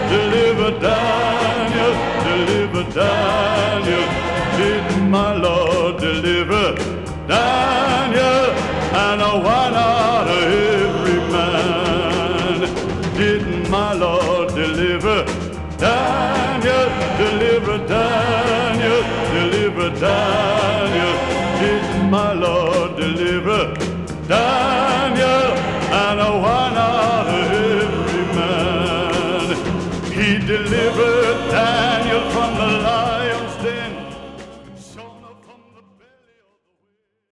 deliver Daniel, deliver Daniel. Didn't my Lord deliver Daniel? And why not every man? Didn't my Lord deliver Daniel, deliver Daniel, deliver Daniel?